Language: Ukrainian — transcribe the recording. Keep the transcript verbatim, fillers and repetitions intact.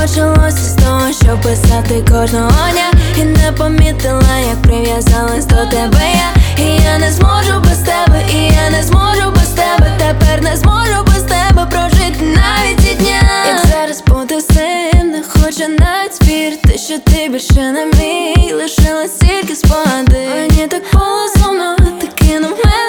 почалося з того, що писати кожного дня, і не помітила, як прив'язалась до тебе я. І я не зможу без тебе, і я не зможу без тебе. Тепер не зможу без тебе прожити навіть ці дня. Як зараз бути з цим, не хочу навіть спірити, що ти більше не мій. Лишилась тільки спогади. Мені так було сумно, ти кинув мене